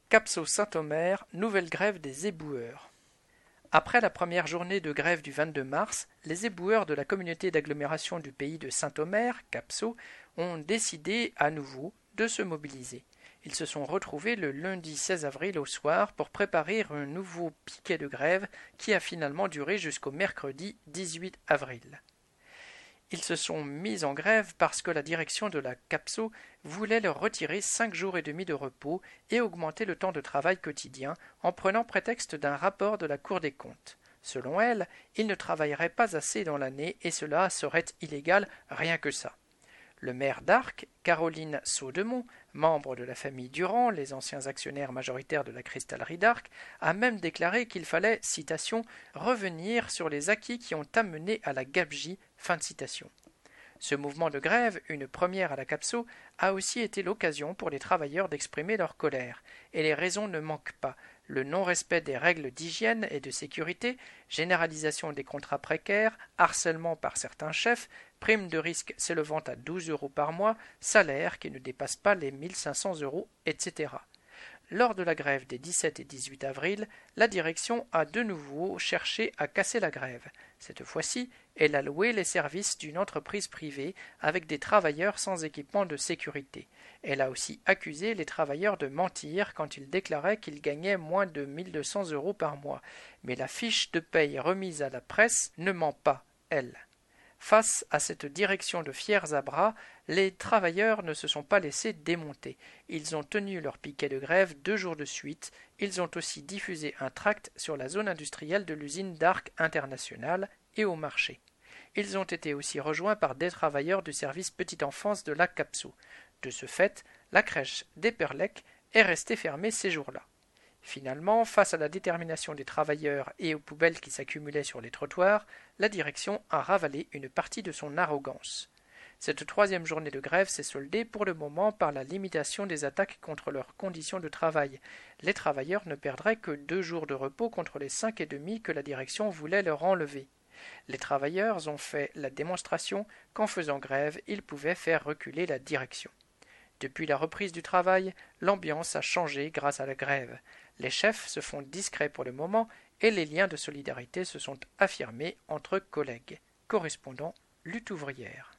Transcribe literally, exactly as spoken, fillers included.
Capso-Saint-Omer, nouvelle grève des éboueurs. Après la première journée de grève du vingt-deux mars, les éboueurs de la communauté d'agglomération du pays de Saint-Omer, Capso, ont décidé à nouveau de se mobiliser. Ils se sont retrouvés le lundi seize avril au soir pour préparer un nouveau piquet de grève qui a finalement duré jusqu'au mercredi dix-huit avril. Ils se sont mis en grève parce que la direction de la Capso voulait leur retirer cinq jours et demi de repos et augmenter le temps de travail quotidien en prenant prétexte d'un rapport de la Cour des comptes. Selon elle, ils ne travailleraient pas assez dans l'année et cela serait illégal, rien que ça. Le maire d'Arques, Caroline Saudemont, membre de la famille Durand, les anciens actionnaires majoritaires de la cristallerie d'Arques, a même déclaré qu'il fallait, citation, « revenir sur les acquis qui ont amené à la gabegie », fin de citation. Ce mouvement de grève, une première à la Capso, a aussi été l'occasion pour les travailleurs d'exprimer leur colère. Et les raisons ne manquent pas. Le non-respect des règles d'hygiène et de sécurité, généralisation des contrats précaires, harcèlement par certains chefs, primes de risque s'élevant à douze euros par mois, salaire qui ne dépasse pas les mille cinq cents euros, et cetera. Lors de la grève des dix-sept et dix-huit avril, la direction a de nouveau cherché à casser la grève. Cette fois-ci, elle a loué les services d'une entreprise privée avec des travailleurs sans équipement de sécurité. Elle a aussi accusé les travailleurs de mentir quand ils déclaraient qu'ils gagnaient moins de mille deux cents euros par mois. Mais la fiche de paye remise à la presse ne ment pas, elle. Face à cette direction de fiers à bras, les travailleurs ne se sont pas laissés démonter. Ils ont tenu leur piquet de grève deux jours de suite. Ils ont aussi diffusé un tract sur la zone industrielle de l'usine d'Arques International et au marché. Ils ont été aussi rejoints par des travailleurs du service petite enfance de la Capso. De ce fait, la crèche d'Éperlec est restée fermée ces jours-là. Finalement, face à la détermination des travailleurs et aux poubelles qui s'accumulaient sur les trottoirs, la direction a ravalé une partie de son arrogance. Cette troisième journée de grève s'est soldée pour le moment par la limitation des attaques contre leurs conditions de travail. Les travailleurs ne perdraient que deux jours de repos contre les cinq et demi que la direction voulait leur enlever. Les travailleurs ont fait la démonstration qu'en faisant grève, ils pouvaient faire reculer la direction. Depuis la reprise du travail, l'ambiance a changé grâce à la grève. Les chefs se font discrets pour le moment et les liens de solidarité se sont affirmés entre collègues. Correspondant Lutte ouvrière.